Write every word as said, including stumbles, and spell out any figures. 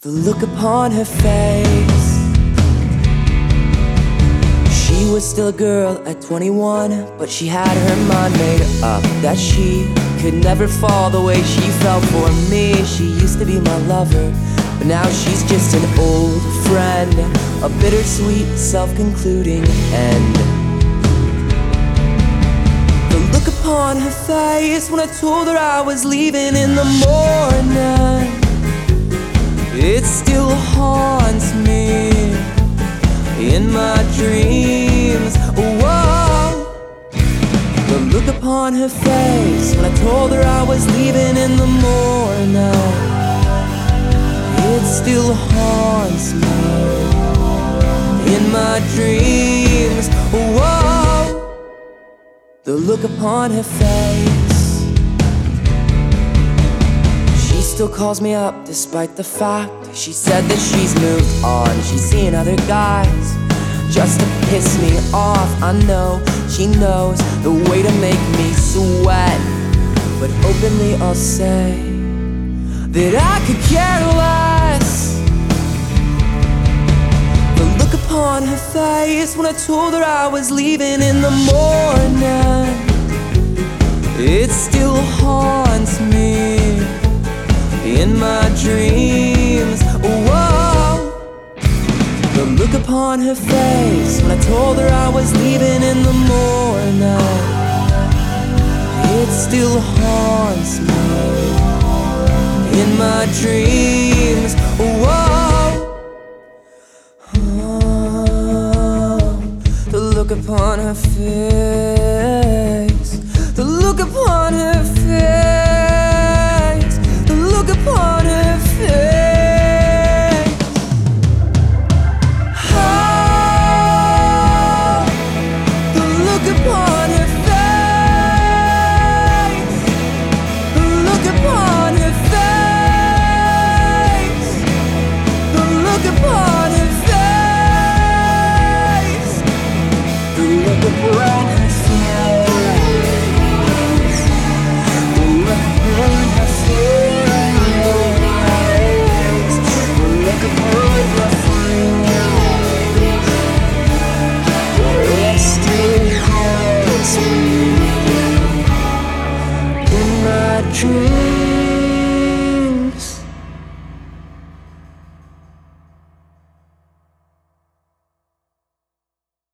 The look upon her face. She was still a girl at twenty-one, but she had her mind made up that she could never fall the way she felt for me. She used to be my lover, but now she's just an old friend, a bittersweet, self-concluding end. The look upon her face when I told her I was leaving in the morning, it still haunts me in my dreams. Whoa. The look upon her face when I told her I was leaving in the morning, it still haunts me in my dreams. Whoa. The look upon her face. She still calls me up despite the fact she said that she's moved on. She's seeing other guys just to piss me off. I know she knows the way to make me sweat, but openly I'll say that I could care less. The look upon her face when I told her I was leaving in the morning, it still haunts me in my dreams. Whoa. The look upon her face when I told her I was leaving in the morning, it still haunts me in my dreams. Whoa. Oh, the look upon her face.